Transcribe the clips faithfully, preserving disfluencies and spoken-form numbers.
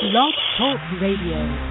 Blog Talk Radio.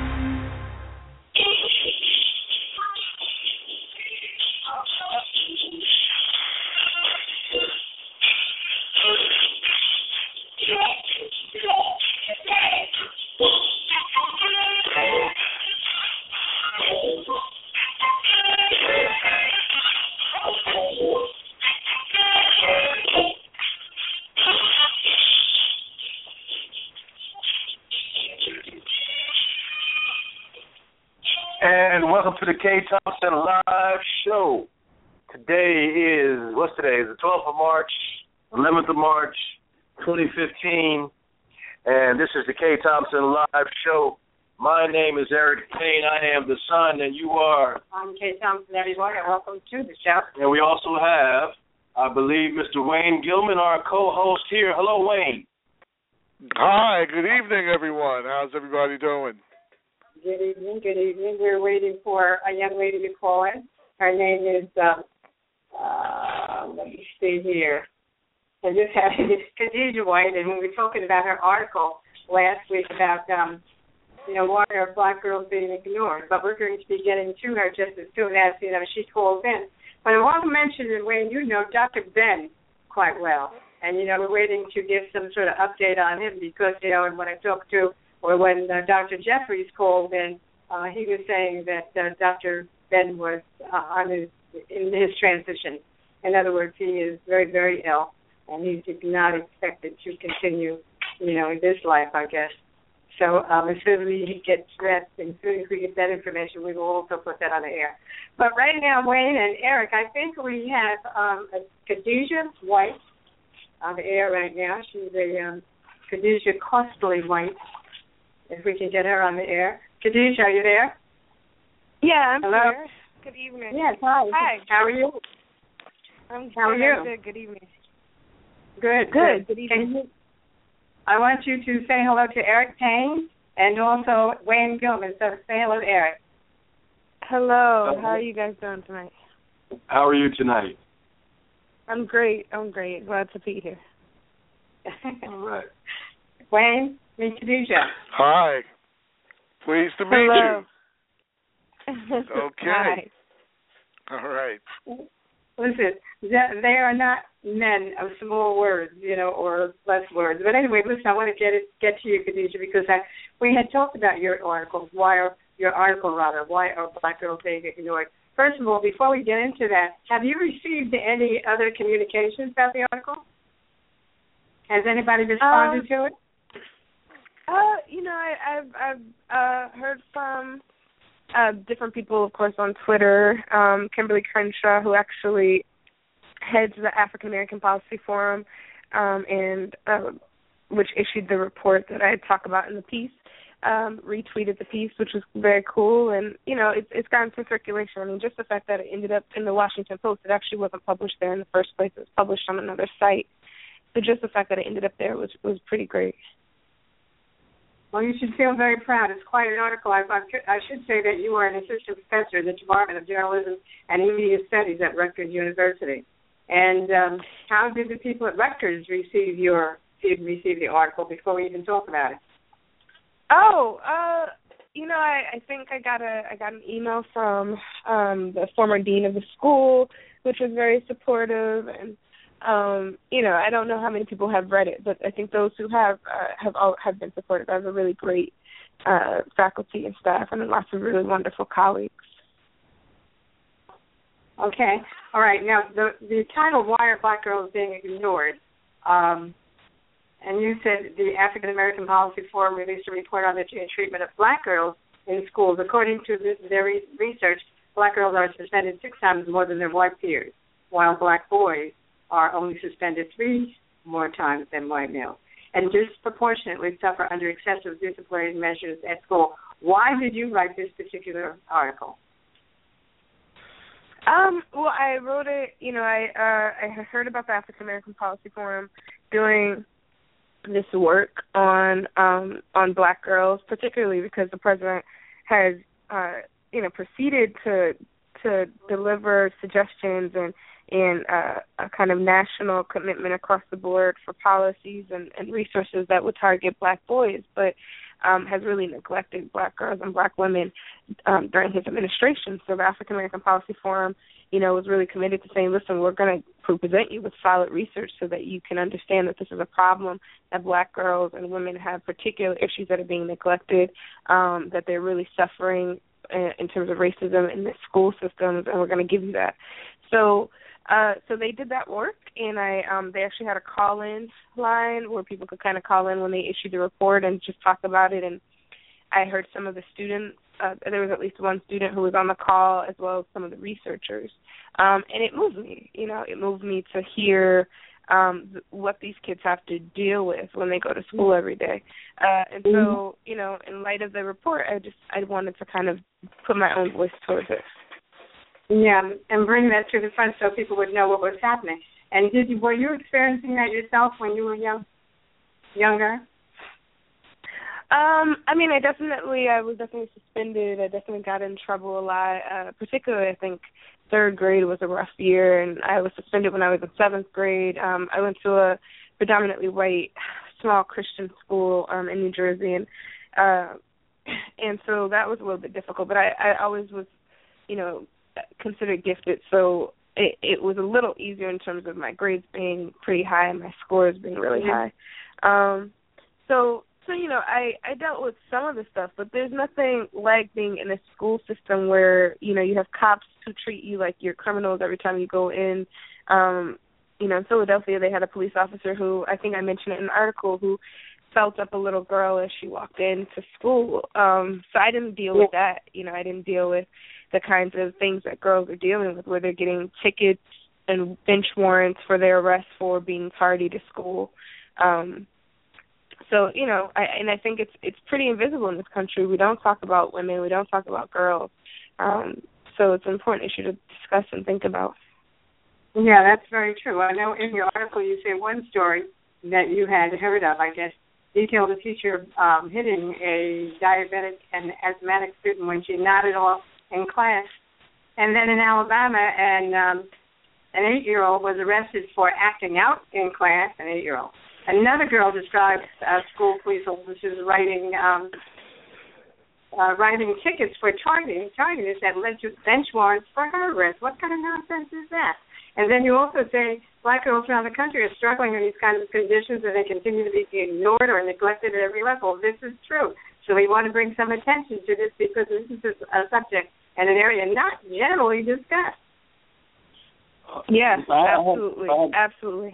And welcome to the K Thompson Live Show. Today is, what's today? It's the twelfth of March, eleventh of March, twenty fifteen. And this is the K Thompson Live Show. My name is Eric Payne. I am the son, and you are? I'm K Thompson, everyone, and welcome to the show. And we also have, I believe, Mister Wayne Gilman, our co-host here. Hello, Wayne. Hi, good evening, everyone. How's everybody doing? Good evening, good evening. We're waiting for a young lady to call in. Her name is, uh, uh, let me see here. I just had Khadijah White, and we were talking about her article last week about, um, you know, why are black girls being ignored. But we're going to be getting to her just as soon as, you know, she calls in. But I want to mention, and Wayne, you know Doctor Ben quite well. And, you know, we're waiting to give some sort of update on him because, you know, and when I talked to or when uh, Doctor Jeffries called in, uh, he was saying that uh, Doctor Ben was uh, on his, in his transition. In other words, he is very, very ill, and he's not expected to continue, you know, in this life, I guess. So um, as soon as we get that, as soon as we get that information, we will also put that on the air. But right now, Wayne and Eric, I think we have um, a Khadijah White on the air right now. She's a um, Khadijah Costly White. If we can get her on the air. Khadijah, are you there? Yeah, I'm Hello? here. Good evening. Yes, hi. Hi. How are you? I'm How are good. you? I'm good. Good evening. Good, Good. good. Good evening. You, I want you to say hello to Eric Payne and also Wayne Gilman. So say hello to Eric. Hello. How are you guys doing tonight? How are you tonight? I'm great. I'm great. Glad to be here. All right. Wayne, meet Khadijah. Hi. Pleased to meet Hello. you. Okay. Hi. All right. Listen, they are not men of small words, you know, or less words. But anyway, listen, I want to get it, get to you, Khadijah, because I, we had talked about your article, why are, your article rather, why are black girls being ignored. First of all, before we get into that, have you received any other communications about the article? Has anybody responded um, to it? Uh, you know, I, I've I've uh, heard from uh, different people, of course, on Twitter. Um, Kimberly Crenshaw, who actually heads the African American Policy Forum, um, and uh, which issued the report that I talk about in the piece, um, retweeted the piece, which was very cool. And you know, it's it's gotten some circulation. I mean, just the fact that it ended up in the Washington Post, it actually wasn't published there in the first place. It was published on another site. So just the fact that it ended up there was was pretty great. Well, you should feel very proud. It's quite an article. I, I, I should say that you are an assistant professor in the Department of Journalism and Media Studies at Rutgers University. And um, how did the people at Rutgers receive your receive the article before we even talk about it? Oh, uh, you know, I, I think I got a I got an email from um, the former dean of the school, which was very supportive. And Um, you know, I don't know how many people have read it, but I think those who have uh, have all, have been supportive. I have a really great uh, faculty and staff, and lots of really wonderful colleagues. Okay, all right. Now, the the title "Why Are Black Girls Being Ignored?" Um, and you said the African American Policy Forum released a report on the treatment of black girls in schools. According to this, their research, black girls are suspended six times more than their white peers, while black boys are only suspended three more times than white males, and disproportionately suffer under excessive disciplinary measures at school. Why did you write this particular article? Um, well, I wrote it, you know, I uh, I had heard about the African American Policy Forum doing this work on um, on black girls, particularly because the president has, uh, you know, proceeded to to deliver suggestions and and uh, a kind of national commitment across the board for policies and, and resources that would target black boys. But um, has really neglected black girls and black women um, during his administration. So the African American Policy Forum, you know, was really committed to saying, listen, we're going to present you with solid research so that you can understand that this is a problem, that black girls and women have particular issues that are being neglected, um, that they're really suffering in, in terms of racism in the school systems, and we're going to give you that. So uh, so they did that work, and I um, they actually had a call-in line where people could kind of call in when they issued the report and just talk about it, and I heard some of the students. Uh, there was at least one student who was on the call, as well as some of the researchers, um, and it moved me. You know, it moved me to hear um, th- what these kids have to deal with when they go to school every day. Uh, and so, you know, in light of the report, I just I wanted to kind of put my own voice towards it. Yeah, and bring that to the front so people would know what was happening. And did you were you experiencing that yourself when you were young, younger? Um, I mean, I definitely, I was definitely suspended. I definitely got in trouble a lot. Uh, particularly, I think third grade was a rough year, and I was suspended when I was in seventh grade. Um, I went to a predominantly white, small Christian school um, in New Jersey, and uh, and so that was a little bit difficult. But I, I always was, you know, considered gifted, so it, it was a little easier in terms of my grades being pretty high and my scores being really high. Um, so. So, you know, I, I dealt with some of the stuff, but there's nothing like being in a school system where, you know, you have cops who treat you like you're criminals every time you go in. Um, you know, in Philadelphia, they had a police officer who, I think I mentioned it in an article, who felt up a little girl as she walked into school. Um, so I didn't deal with that. You know, I didn't deal with the kinds of things that girls are dealing with, where they're getting tickets and bench warrants for their arrest for being tardy to school. Um So, you know, I, and I think it's it's pretty invisible in this country. We don't talk about women. We don't talk about girls. Um, so it's an important issue to discuss and think about. Yeah, that's very true. I know in your article you say one story that you had heard of, I guess, detailed a teacher um, hitting a diabetic and asthmatic student when she nodded off in class. And then in Alabama, and um, an eight-year-old was arrested for acting out in class, an eight-year-old. Another girl described uh, school police officers writing um, uh, writing tickets for tardiness, tardiness that led to bench warrants for her arrest. What kind of nonsense is that? And then you also say black girls around the country are struggling in these kinds of conditions and they continue to be ignored or neglected at every level. This is true. So we want to bring some attention to this because this is a subject and an area not generally discussed. Yes, I absolutely, have, I have, absolutely.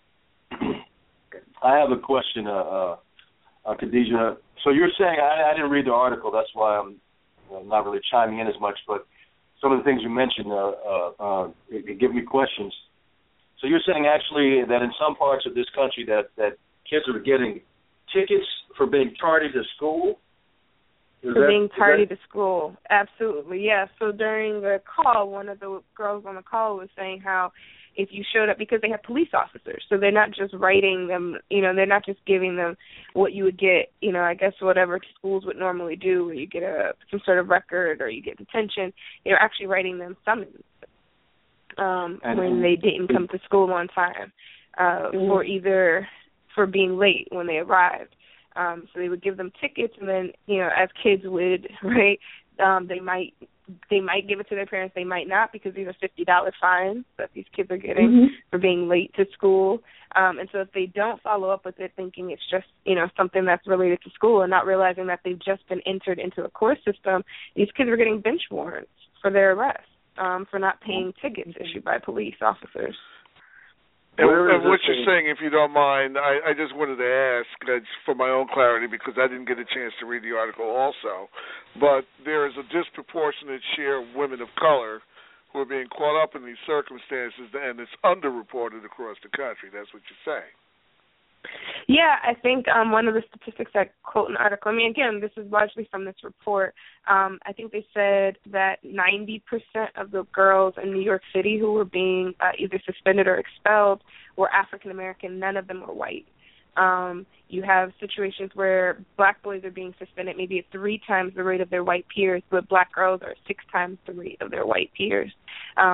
I have a question, uh, uh, uh, Khadijah. So you're saying, I, I didn't read the article, that's why I'm uh, not really chiming in as much, but some of the things you mentioned uh, uh, uh, it, it give me questions. So you're saying actually that in some parts of this country that, that kids are getting tickets for being tardy to school? Is for that, being tardy that... to school, absolutely, yeah. So during the call, one of the girls on the call was saying how if you showed up, because they have police officers, so they're not just writing them, you know, they're not just giving them what you would get, you know, I guess whatever schools would normally do, where you get a some sort of record or you get detention. They're actually writing them summons um, and, when they didn't come to school on time, uh, mm-hmm. for either for being late when they arrived. Um, so they would give them tickets, and then, you know, as kids would, right, um, they might they might give it to their parents, they might not, because these are fifty dollars fines that these kids are getting mm-hmm. for being late to school. Um, and so if they don't follow up with it, thinking it's just, you know, something that's related to school and not realizing that they've just been entered into a court system, these kids are getting bench warrants for their arrest um, for not paying tickets issued by police officers. And, and what you're saying, if you don't mind, I, I just wanted to ask, uh, for my own clarity, because I didn't get a chance to read the article also, but there is a disproportionate share of women of color who are being caught up in these circumstances, and it's underreported across the country. That's what you're saying. Yeah, I think um, one of the statistics I quote in the article, I mean, again, this is largely from this report. Um, I think they said that ninety percent of the girls in New York City who were being uh, either suspended or expelled were African American. None of them were white. Um, you have situations where black boys are being suspended maybe at three times the rate of their white peers, but black girls are six times the rate of their white peers. Um,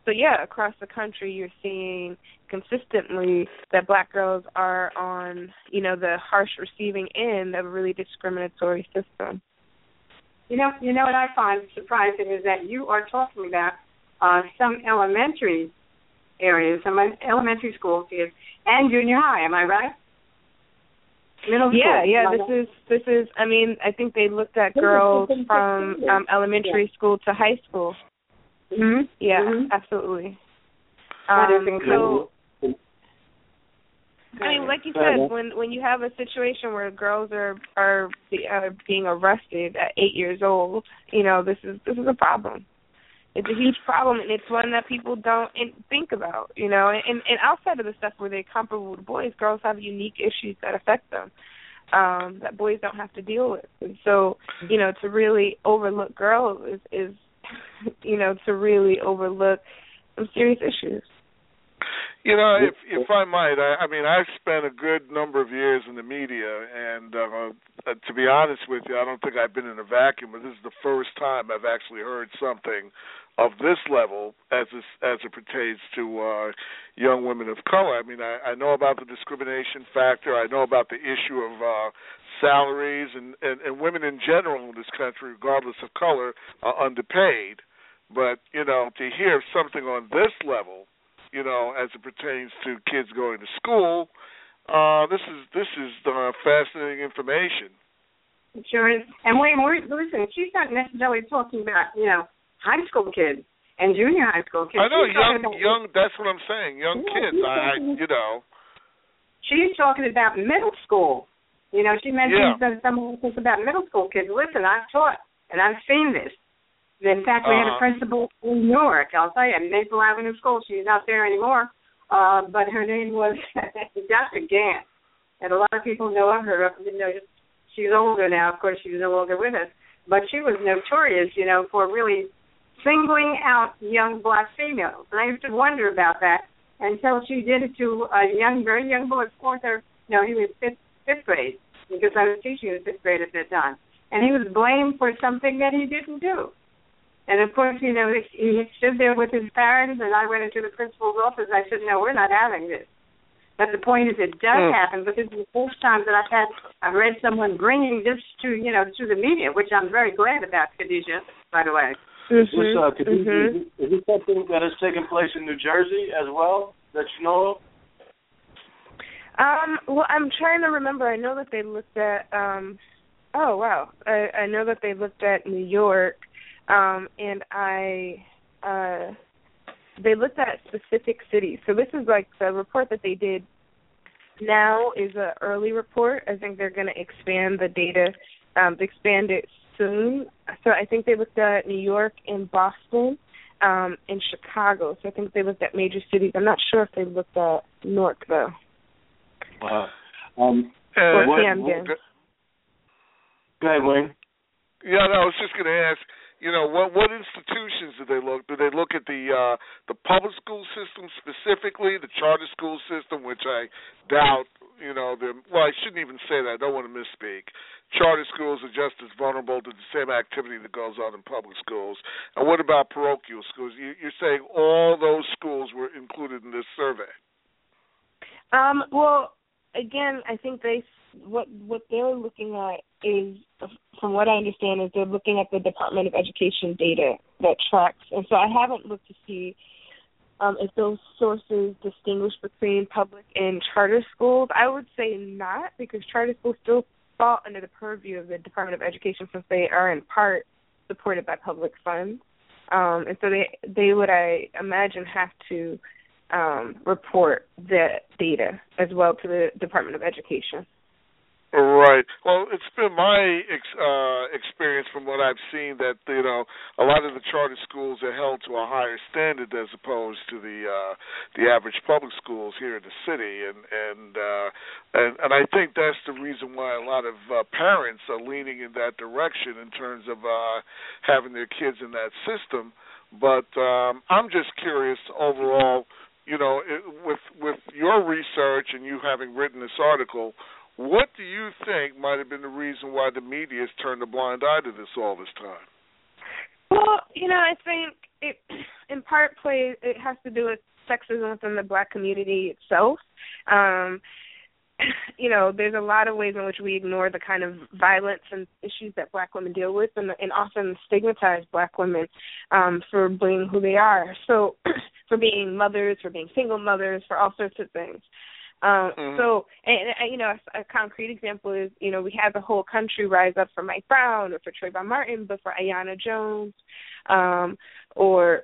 so yeah, across the country, you're seeing consistently that black girls are on, you know, the harsh receiving end of a really discriminatory system. You know, you know what I find surprising is that you are talking about uh, some elementary areas, some elementary school kids, and junior high. Am I right? Middle school. Yeah, yeah. This is this is. I mean, I think they looked at girls from um, elementary school to high school. Mm-hmm. Yeah, mm-hmm. absolutely. That um, is incredible. So, I mean, like you said, when when you have a situation where girls are are, be, are being arrested at eight years old, you know, this is this is a problem. It's a huge problem, and it's one that people don't think about, you know. And, and outside of the stuff where they're comparable to boys, girls have unique issues that affect them um, that boys don't have to deal with. And so, you know, to really overlook girls is, is you know, to really overlook some serious issues. You know, if if I might, I, I mean, I've spent a good number of years in the media, and uh, uh, to be honest with you, I don't think I've been in a vacuum, but this is the first time I've actually heard something of this level as this, as it pertains to uh, young women of color. I mean, I, I know about the discrimination factor. I know about the issue of uh, salaries, and, and, and women in general in this country, regardless of color, are underpaid. But, you know, to hear something on this level, you know, as it pertains to kids going to school, uh, this is this is uh, fascinating information. Sure is. And wait, we're, listen, she's not necessarily talking about, you know, high school kids and junior high school kids. I know, she's young, about, young. That's what I'm saying. Young yeah, kids. I, you know. She's talking about middle school. You know, she mentioned yeah. some things about middle school kids. Listen, I've taught and I've seen this. In fact, we uh, had a principal in Newark, I'll tell you, at Maple Avenue School. She's not there anymore, uh, but her name was Doctor Gant. And a lot of people know of her. You know, she's older now. Of course, she's no longer with us. But she was notorious, you know, for really singling out young black females. And I used to wonder about that until she did it to a young, very young boy, fourth or, no, he was fifth, fifth grade, because I was teaching in fifth grade at that time. And he was blamed for something that he didn't do. And, of course, you know, he stood there with his parents, and I went into the principal's office. I said, no, we're not having this. But the point is, it does mm. happen, but this is the first time that I've had, I've read someone bringing this to, you know, to the media, which I'm very glad about, Khadijah, by the way. Mm-hmm. This, uh, Khadijah, mm-hmm. is this something that has taken place in New Jersey as well, that you know of? Um, well, I'm trying to remember. I know that they looked at, um, oh, wow. I, I know that they looked at New York. Um, and I, uh, they looked at specific cities. So this is like the report that they did now is an early report. I think they're going to expand the data, um, expand it soon. So I think they looked at New York and Boston, um, and Chicago. So I think they looked at major cities. I'm not sure if they looked at Newark though. Wow. Um, or what, Camden. What, go ahead, Wayne. Yeah, no, I was just going to ask. You know, what what institutions do they look? Do they look at the uh, the public school system specifically, the charter school system, which I doubt, you know, well, I shouldn't even say that. I don't want to misspeak. Charter schools are just as vulnerable to the same activity that goes on in public schools. And what about parochial schools? You, you're saying all those schools were included in this survey? Um, well, again, I think they what what they're looking at is, from what I understand, is they're looking at the Department of Education data that tracks. And so I haven't looked to see um, if those sources distinguish between public and charter schools. I would say not, because charter schools still fall under the purview of the Department of Education, since they are in part supported by public funds. Um, and so they, they would, I imagine, have to um, report that data as well to the Department of Education. Right. Well, it's been my ex, uh, experience from what I've seen that, you know, a lot of the charter schools are held to a higher standard as opposed to the uh, the average public schools here in the city, and and, uh, and and I think that's the reason why a lot of uh, parents are leaning in that direction in terms of uh, having their kids in that system. But um, I'm just curious overall, you know, it, with with your research and you having written this article, what do you think might have been the reason why the media has turned a blind eye to this all this time? Well, you know, I think it in part plays. It has to do with sexism within the Black community itself. Um, you know, there's a lot of ways in which we ignore the kind of violence and issues that Black women deal with, and, and often stigmatize Black women um, for being who they are. So, for being mothers, for being single mothers, for all sorts of things. Um, mm-hmm. So, and, and you know, a, a concrete example is, you know, we have the whole country rise up for Mike Brown or for Trayvon Martin, but for Aiyana Jones, um, or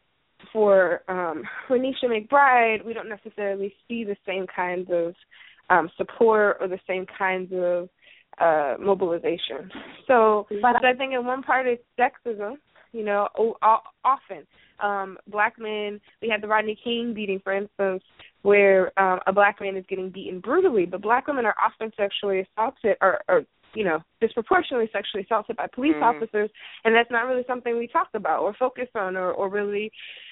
for um, Renisha McBride, we don't necessarily see the same kinds of Um, support or the same kinds of uh, mobilization. So, but I think in one part it's sexism, you know, o- o- often. Um, black men, we had the Rodney King beating, for instance, where um, a black man is getting beaten brutally, but black women are often sexually assaulted or, or you know, disproportionately sexually assaulted by police mm-hmm. officers, and that's not really something we talk about or focus on or, or really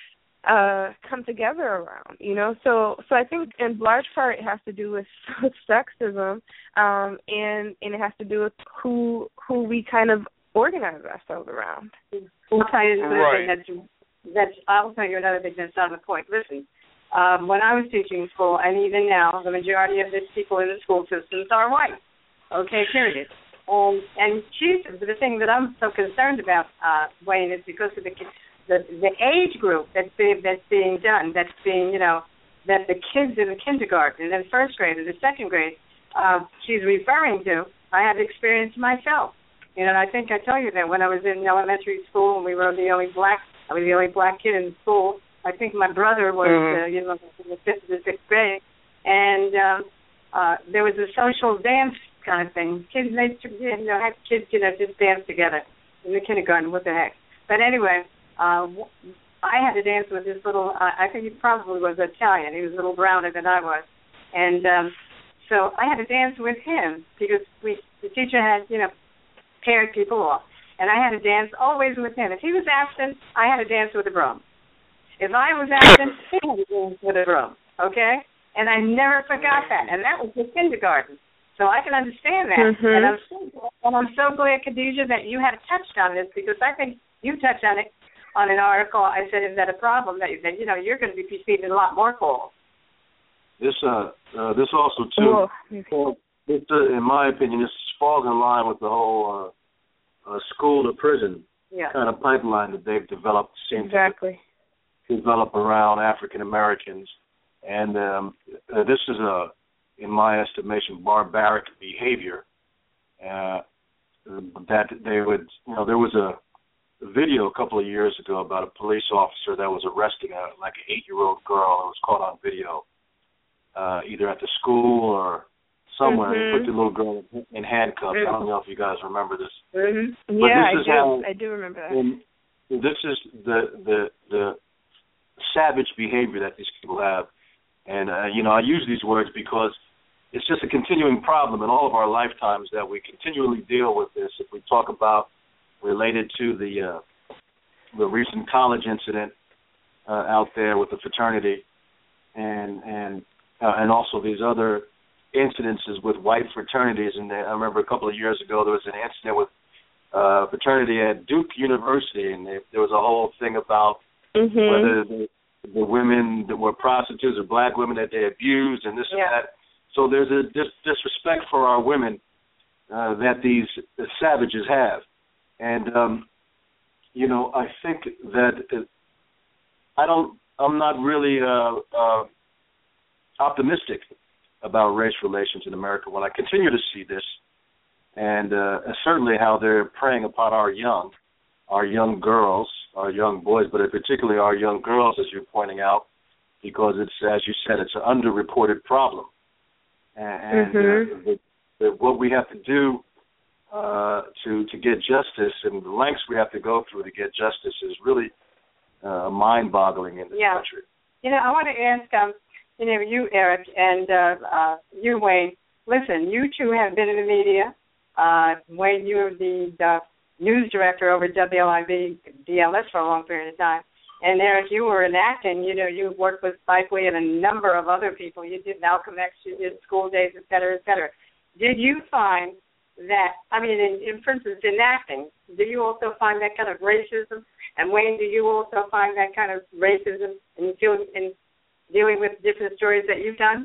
uh come together around, you know. So so I think in large part it has to do with, with sexism, um, and and it has to do with who who we kind of organize ourselves around. I'll tell you right. that's that's I'll tell you another thing that's on the point. Listen, um, when I was teaching school, and even now, the majority of the people in the school systems are white. Okay, period. Um, and Jesus, the thing that I'm so concerned about, uh, Wayne, is because of the The, the age group that's being, that's being done, that's being, you know, that the kids in the kindergarten and then first grade and the second grade, uh, she's referring to, I had experience myself. You know, and I think I told you that when I was in elementary school and we were the only black, I was the only black kid in school. I think my brother was, mm-hmm. uh, you know, in the fifth or sixth grade. And um, uh, there was a social dance kind of thing. Kids, they, you know, had kids, you know, just dance together in the kindergarten. What the heck? But anyway, Uh, I had to dance with this little, uh, I think he probably was Italian. He was a little browner than I was. And um, so I had to dance with him because we, the teacher had, you know, paired people off. And I had to dance always with him. If he was absent, I had to dance with a broom. If I was absent, he had to dance with a broom, okay? And I never forgot that. And that was the kindergarten. So I can understand that. Mm-hmm. And, I'm so, and I'm so glad, Khadijah, that you had touched on this because I think you touched on it. On an article, I said, is that a problem that, that you know, you're going to be receiving a lot more calls? This, uh, uh this also too, well, this, uh, in my opinion, this falls in line with the whole uh, uh, school to prison yeah. kind of pipeline that they've developed. Exactly. To develop around African Americans, and um, uh, this is a, in my estimation, barbaric behavior. Uh, that they would, you know, there was a. video a couple of years ago about a police officer that was arresting a like an eight-year-old girl. It was caught on video, uh, either at the school or somewhere. Mm-hmm. He put the little girl in handcuffs. Mm-hmm. I don't know if you guys remember this. Mm-hmm. Yeah, this I is do. How, I do remember that. This is the the the savage behavior that these people have, and uh, you know I use these words because it's just a continuing problem in all of our lifetimes that we continually deal with this. If we talk about related to the uh, the recent college incident uh, out there with the fraternity, and and uh, and also these other incidences with white fraternities. And I remember a couple of years ago there was an incident with uh, fraternity at Duke University, and they, there was a whole thing about mm-hmm. whether the, the women that were prostitutes or black women that they abused and this yeah. and that. So there's a dis- disrespect for our women uh, that these the savages have. And, um, you know, I think that it, I don't, I'm not really uh, uh, optimistic about race relations in America when I continue to see this, and uh, certainly how they're preying upon our young, our young girls, our young boys, but particularly our young girls, as you're pointing out, because it's, as you said, it's an underreported problem. And mm-hmm. uh, the, the, what we have to do Uh, to, to get justice and the lengths we have to go through to get justice is really uh, mind-boggling in this yeah. country. You know, I want to ask, um, you know, you, Eric, and uh, uh, you, Wayne, listen, you two have been in the media. Uh, Wayne, you're the, the news director over at W L I V D L S for a long period of time. And, Eric, you were in acting. You know, you worked with Spike Lee and a number of other people. You did Malcolm X, you did School Days, et cetera, et cetera. Did you find that, I mean, in, in for instance, in acting, do you also find that kind of racism? And Wayne, do you also find that kind of racism in dealing, in dealing with different stories that you've done?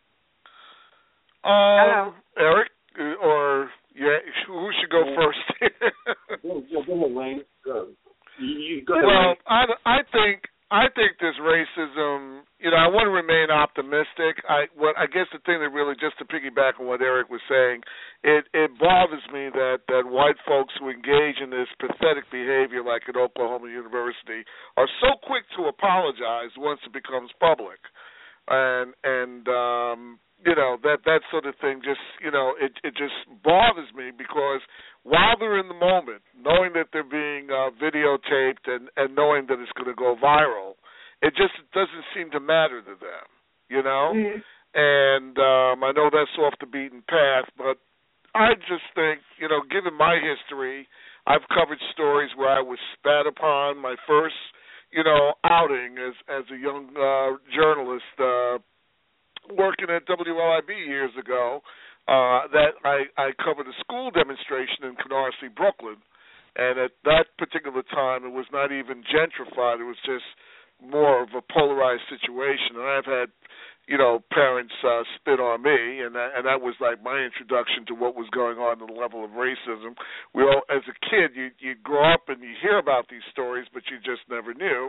Um, Eric, or yeah, who should go first? go, go, go ahead, Wayne. Go. You, you, go ahead, well, Wayne. I, I think I think there's racism. You know, I want to remain optimistic. I what I guess the thing that really, just to piggyback on what Eric was saying, it it bothers me that that white folks who engage in this pathetic behavior, like at Oklahoma University, are so quick to apologize once it becomes public, and and um, you know that that sort of thing just you know it it just bothers me because while they're in the moment, knowing that they're being uh, videotaped and and knowing that it's going to go viral, it just doesn't seem to matter to them, you know? Mm-hmm. And um, I know that's off the beaten path, but I just think, you know, given my history, I've covered stories where I was spat upon. My first, you know, outing as, as a young uh, journalist uh, working at W L I B years ago, uh, that I, I covered a school demonstration in Canarsie, Brooklyn. And at that particular time, it was not even gentrified. It was just more of a polarized situation, and I've had, you know, parents uh, spit on me, and that, and that was like my introduction to what was going on in the level of racism. We all, as a kid, you you grow up and you hear about these stories, but you just never knew.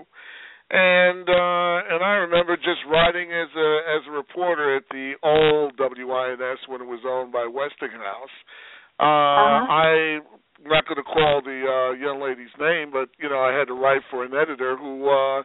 And uh, and I remember just writing as a as a reporter at the old W I N S when it was owned by Westinghouse. Uh, uh-huh. I'm not going to call the uh, young lady's name, but you know, I had to write for an editor who. Uh,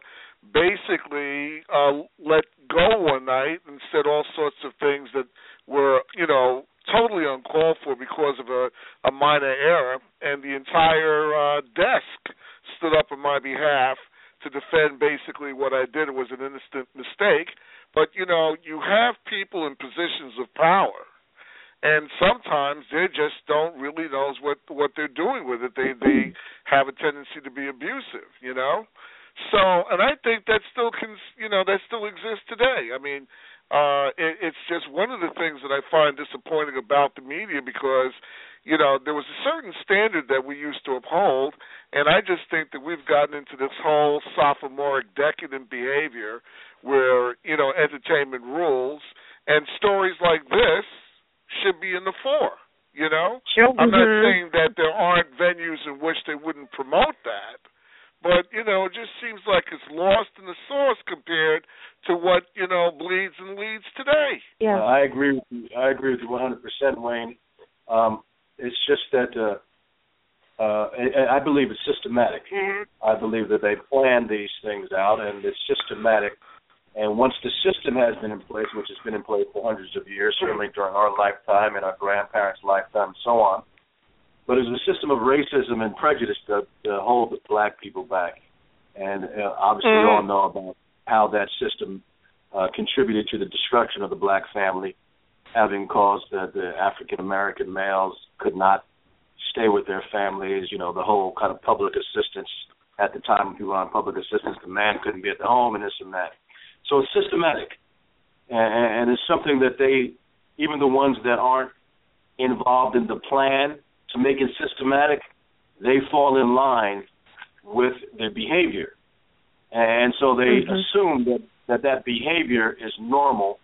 basically uh, let go one night and said all sorts of things that were, you know, totally uncalled for because of a, a minor error, and the entire uh, desk stood up on my behalf to defend basically what I did. It was an innocent mistake, but, you know, you have people in positions of power, and sometimes they just don't really know what, what they're doing with it. They, they have a tendency to be abusive, you know? So, and I think that still can, you know, that still exists today. I mean, uh, it, it's just one of the things that I find disappointing about the media because, you know, there was a certain standard that we used to uphold, and I just think that we've gotten into this whole sophomoric decadent behavior where, you know, entertainment rules, and stories like this should be in the fore, you know? Sure. I'm not mm-hmm. saying that there aren't venues in which they wouldn't promote that, but, you know, it just seems like it's lost in the sauce compared to what, you know, bleeds and leads today. Yeah, uh, I agree with you. I agree with you one hundred percent, Wayne. Um, it's just that uh, uh, I, I believe it's systematic. Mm-hmm. I believe that they plan these things out, and it's systematic. And once the system has been in place, which has been in place for hundreds of years, certainly during our lifetime and our grandparents' lifetime and so on, but it's a system of racism and prejudice to, to hold the black people back. And uh, obviously mm. we all know about how that system uh, contributed to the destruction of the black family, having caused uh, the African-American males could not stay with their families, you know, the whole kind of public assistance. At the time when people were on public assistance, the man couldn't be at the home and this and that. So it's systematic. And, and it's something that they, even the ones that aren't involved in the plan, to make it systematic, they fall in line with their behavior. And so they mm-hmm. assume that, that that behavior is normal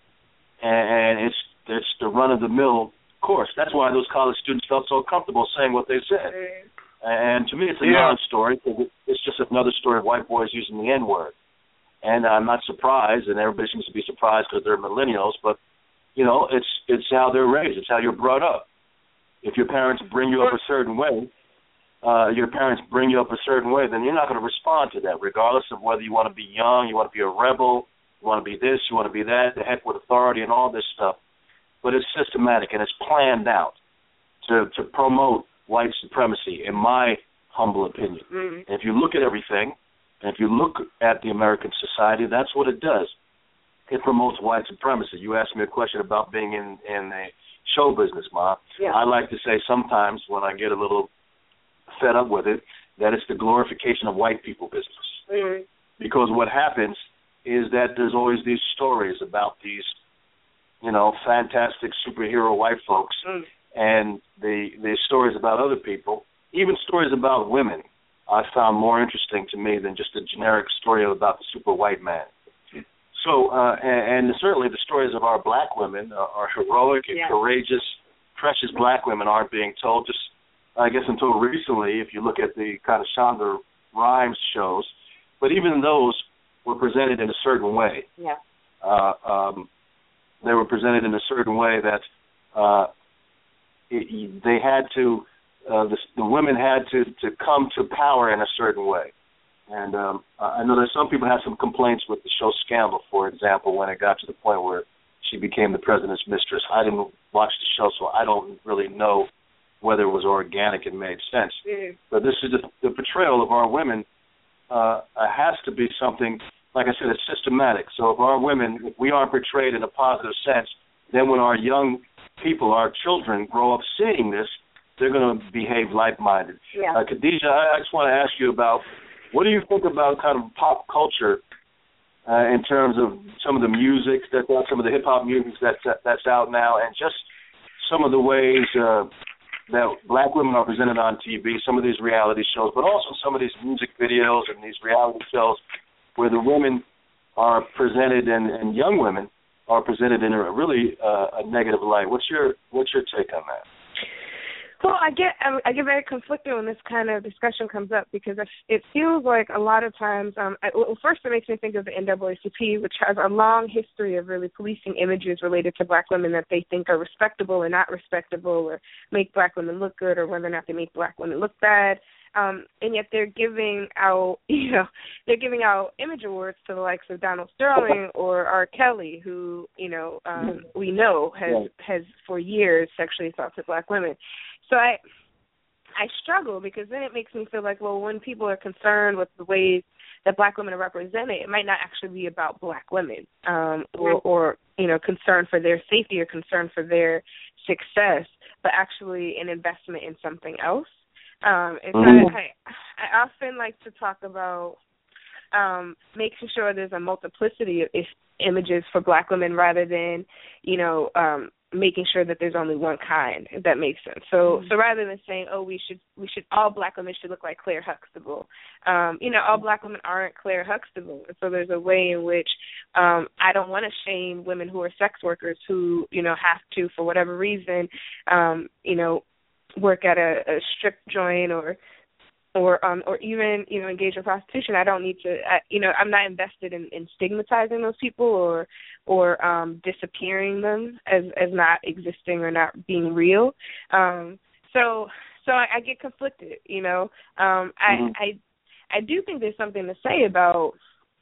and it's it's the run-of-the-mill course. That's why those college students felt so comfortable saying what they said. And to me, it's a yeah. non-story. It's just another story of white boys using the N-word. And I'm not surprised, and everybody seems to be surprised because they're millennials, but, you know, it's it's how they're raised. It's how you're brought up. If your parents bring you up a certain way, uh, your parents bring you up a certain way, then you're not going to respond to that, regardless of whether you want to be young, you want to be a rebel, you want to be this, you want to be that, the heck with authority and all this stuff. But it's systematic, and it's planned out to, to promote white supremacy, in my humble opinion. Mm-hmm. And if you look at everything, and if you look at the American society, that's what it does. It promotes white supremacy. You asked me a question about being in, in a show business, Ma. Yeah. I like to say sometimes when I get a little fed up with it, that it's the glorification of white people business. Mm-hmm. Because what happens is that there's always these stories about these, you know, fantastic superhero white folks, mm-hmm. and the the stories about other people, even stories about women, I found more interesting to me than just a generic story about the super white man. So, uh, and, and certainly the stories of our black women are, are heroic and yeah. courageous, precious black women aren't being told. Just, I guess, until recently, if you look at the kind of Shonda Rhimes shows, but even those were presented in a certain way. Yeah. Uh, um, they were presented in a certain way that uh, it, they had to, uh, the, the women had to, to come to power in a certain way. And um, I know that some people had some complaints with the show Scandal, for example, when it got to the point where she became the president's mistress. I didn't watch the show, so I don't really know whether it was organic and made sense. Mm-hmm. But this is the, the portrayal of our women uh, has to be something, like I said, it's systematic. So if our women, if we aren't portrayed in a positive sense, then when our young people, our children, grow up seeing this, they're going to behave like-minded. Yeah. Uh, Khadijah, I, I just want to ask you about, what do you think about kind of pop culture uh, in terms of some of the music, that some of the hip-hop music that's, that's out now, and just some of the ways uh, that black women are presented on T V, some of these reality shows, but also some of these music videos and these reality shows where the women are presented and, and young women are presented in a really uh, a negative light. What's your what's your take on that? Well, I get I get very conflicted when this kind of discussion comes up because it feels like a lot of times, um, I, well, first it makes me think of the N double A C P, which has a long history of really policing images related to black women that they think are respectable or not respectable, or make black women look good, or whether or not they make black women look bad. Um, and yet they're giving out, you know, they're giving out image awards to the likes of Donald Sterling or R. Kelly, who, you know, um, we know has has for years sexually assaulted black women. So I I struggle because then it makes me feel like, well, when people are concerned with the ways that black women are represented, it might not actually be about black women um, or, or, you know, concern for their safety or concern for their success, but actually an investment in something else. Um, and so mm-hmm. I, I often like to talk about um, making sure there's a multiplicity of images for black women rather than, you know, um, making sure that there's only one kind, if that makes sense. So mm-hmm. so rather than saying, oh, we should, we should, all black women should look like Claire Huxtable, um, you know, all black women aren't Claire Huxtable. And so there's a way in which um, I don't want to shame women who are sex workers who, you know, have to, for whatever reason, um, you know, work at a, a strip joint or or um or even, you know, engage in prostitution. I don't need to I, you know, I'm not invested in, in stigmatizing those people or or um disappearing them as, as not existing or not being real. Um so so I, I get conflicted, you know. Um I, mm-hmm. I I do think there's something to say about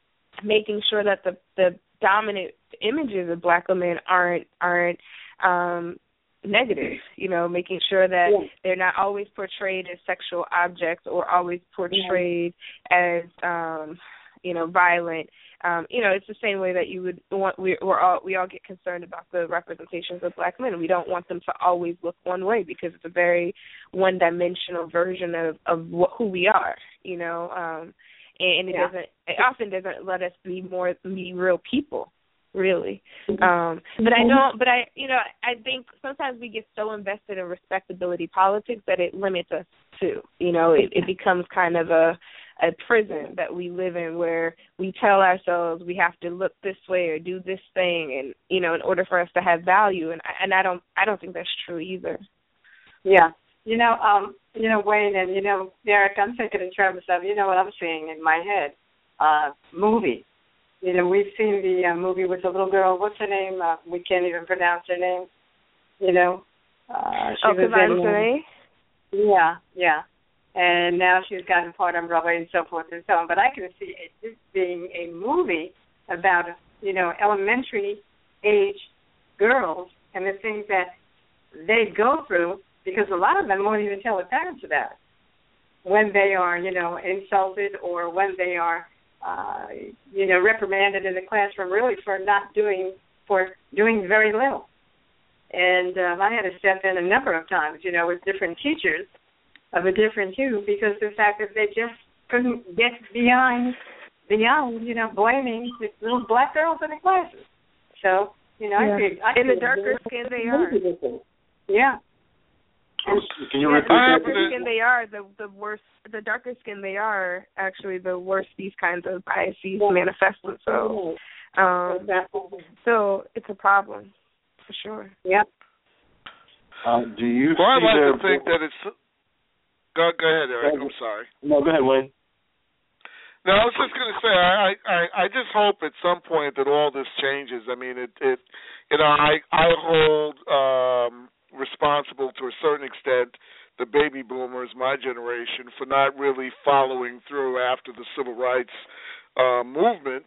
making sure that the, the dominant images of black women aren't aren't um negative, you know, making sure that yeah. they're not always portrayed as sexual objects or always portrayed yeah. as, um, you know, violent. Um, you know, it's the same way that you would want, we, we're all, we all get concerned about the representations of black men. We don't want them to always look one way because it's a very one-dimensional version of, of what, who we are, you know, um, and it yeah. doesn't, it often doesn't let us be more, be real people. Really. Um, but I don't, but I, you know, I think sometimes we get so invested in respectability politics that it limits us too. You know, it, it becomes kind of a, a prison that we live in where we tell ourselves we have to look this way or do this thing and, you know, in order for us to have value. And, and I don't, I don't think that's true either. Yeah. You know, um, you know, Wayne and, you know, Derek, I'm thinking in terms of, you know what I'm seeing in my head, uh, movie. You know, we've seen the uh, movie with the little girl. What's her name? Uh, we can't even pronounce her name. You know, uh, she oh, was in. Uh, yeah, yeah. And now she's gotten part on Broadway and so forth and so on. But I can see it this being a movie about, you know, elementary age girls and the things that they go through, because a lot of them won't even tell their parents about it when they are, you know, insulted or when they are. Uh, you know, reprimanded in the classroom really for not doing, for doing very little. And um, I had to step in a number of times, you know, with different teachers of a different hue because the fact that they just couldn't get beyond, beyond, you know, blaming the little black girls in the classes. So, you know, yeah. I feel... I in the darker skin they are. Yeah. Can you yeah, repeat the that? darker skin they are, the the worse. The darker skin they are, actually, the worse these kinds of biases yeah. manifest themselves. Um, exactly. So it's a problem for sure. Yep. Uh, do you well, see I like the... to think that it's... Go, go ahead, Eric. I'm sorry. No, go ahead, Wayne. No, I was just going to say, I, I, I just hope at some point that all this changes. I mean, it, it you know, I, I hold um, responsible to a certain extent the baby boomers, my generation, for not really following through after the civil rights uh, movement,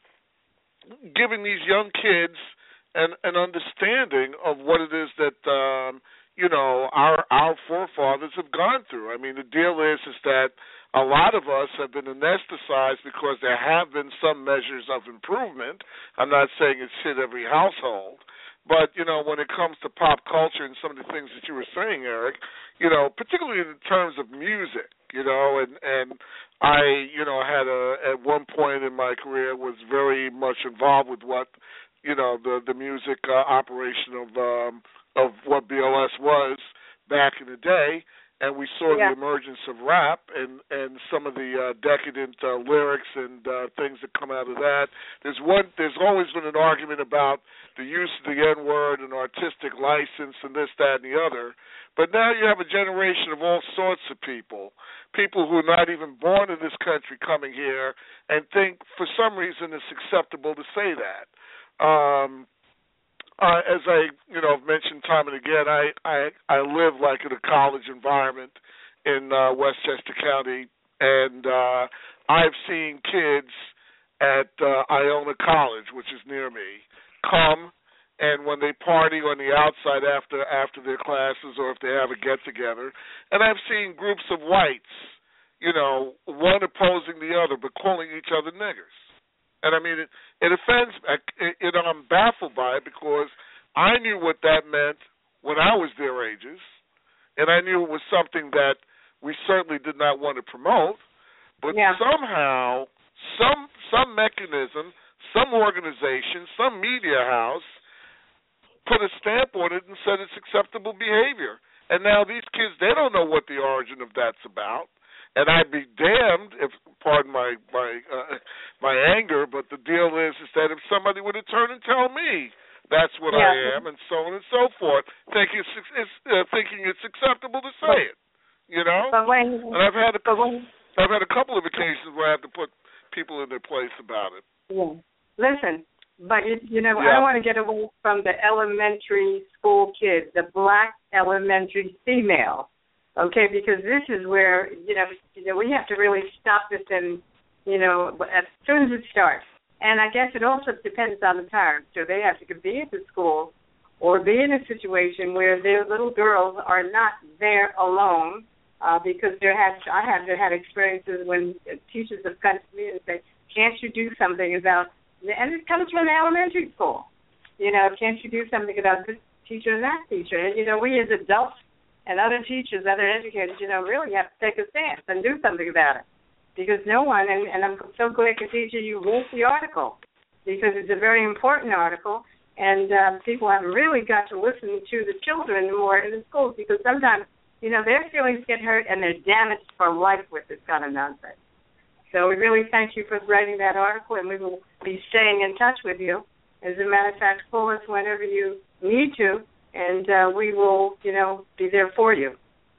giving these young kids an, an understanding of what it is that um, you know our our forefathers have gone through. I mean, the deal is is that a lot of us have been anesthetized because there have been some measures of improvement. I'm not saying it's hit every household. But, you know, when it comes to pop culture and some of the things that you were saying, Eric, you know, particularly in terms of music, you know, and, and I, you know, had a, at one point in my career was very much involved with what, you know, the, the music uh, operation of, um, of what B L S was back in the day. And we saw yeah. the emergence of rap and, and some of the uh, decadent uh, lyrics and uh, things that come out of that. There's one. There's always been an argument about the use of the N-word and artistic license and this, that, and the other. But now you have a generation of all sorts of people, people who are not even born in this country coming here and think for some reason it's acceptable to say that. Um, Uh, as I, you know, have mentioned time and again, I, I, I live like in a college environment in uh, Westchester County, and uh, I've seen kids at uh, Iona College, which is near me, come, and when they party on the outside after after their classes or if they have a get-together, and I've seen groups of whites, you know, one opposing the other, but calling each other niggers. And, I mean, it, it offends me. You know, I'm baffled by it because I knew what that meant when I was their ages, and I knew it was something that we certainly did not want to promote. But yeah. somehow, some some mechanism, some organization, some media house put a stamp on it and said it's acceptable behavior. And now these kids, they don't know what the origin of that's about. And I'd be damned if, pardon my my uh, my anger, but the deal is is that if somebody were to turn and tell me that's what yeah. I am, and so on and so forth, thinking it's, it's uh, thinking it's acceptable to say it, you know. But when, and I've had a but when, I've had a couple of occasions where I have to put people in their place about it. Yeah. Listen, but you know, yeah. I want to get away from the elementary school kids, the black elementary female. Okay, because this is where, you know, you know, we have to really stop this and, you know, as soon as it starts. And I guess it also depends on the parents. So they have to be at the school or be in a situation where their little girls are not there alone uh, because there has, I have had experiences when teachers have come to me and say, can't you do something about, and it comes from the elementary school, you know, can't you do something about this teacher and that teacher? And, you know, we as adults, and other teachers, other educators, you know, really have to take a stance and do something about it. Because no one, and, and I'm so glad, Khadija, you wrote the article, because it's a very important article, and uh, people have really got to listen to the children more in the schools, because sometimes, you know, their feelings get hurt and they're damaged for life with this kind of nonsense. So we really thank you for writing that article, and we will be staying in touch with you. As a matter of fact, call us whenever you need to, and uh, we will, you know, be there for you.